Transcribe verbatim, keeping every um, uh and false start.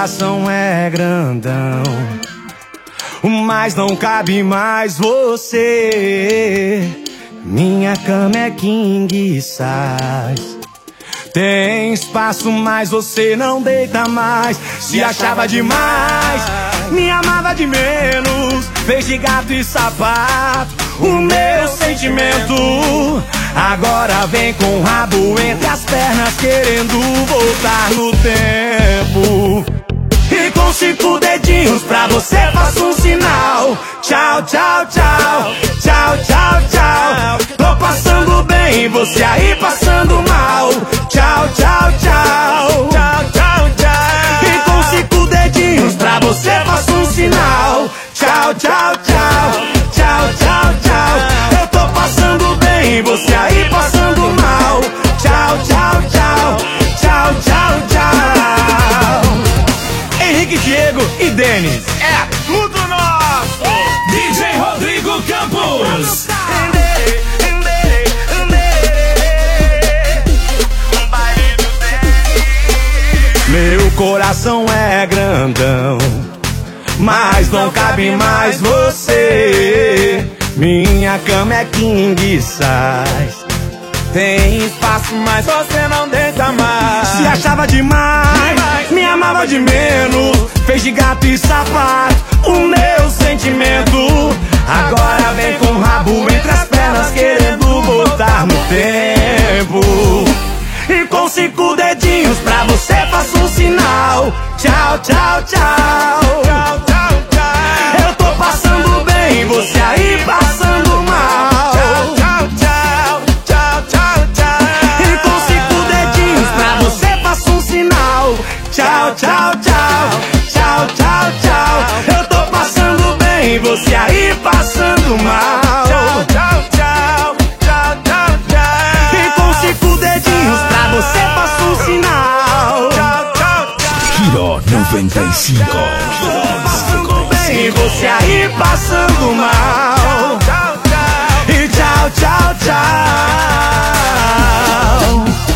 coração é grandão, mas não cabe mais você. Minha cama é king size, tem espaço, mas você não deita mais. Se achava demais, me amava de menos, fez de gato e sapato o meu sentimento. Agora vem com o rabo entre as pernas, querendo voltar no tempo. E com cinco dedinhos pra você faço um sinal. Tchau, tchau, tchau, tchau, tchau, tchau. Tô passando bem, você aí passando mal. Tchau, tchau, tchau, tchau, tchau, tchau. E com cinco dedinhos pra você faço um sinal. Tchau, tchau, tchau, tchau, tchau, tchau. Eu tô passando bem, você aí passando mal. Tchau, tchau, tchau, tchau, tchau, tchau. Henrique, Diego e Denis, é tudo nosso. D J Rodrigo Campos. Meu coração é grandão, mas não cabe mais você. Minha cama é king size, tem espaço, mas você não deita mais. Se achava demais, me amava de menos, fez de gato e sapato o meu sentimento. Agora vem com o rabo entre as pernas, querendo voltar no tempo. E com cinco dedinhos pra você faço um sinal. Tchau, tchau, tchau, tchau, tchau, tchau. Eu tô passando bem, você aí passando mal. Tchau, tchau, tchau, tchau, tchau, tchau. E com cinco dedinhos pra você faço um sinal. Tchau, tchau, tchau, tchau, tchau, tchau. Eu tô passando bem, você aí passando mal. Tchau, tchau, tchau, tchau, tchau, tchau. E com cinco dedinhos pra você faço um sinal. Tchau, tchau, tchau. Giro noventa e cinco. Passando bem, você aí passando mal. Tchau, tchau, tchau. E tchau, tchau, tchau.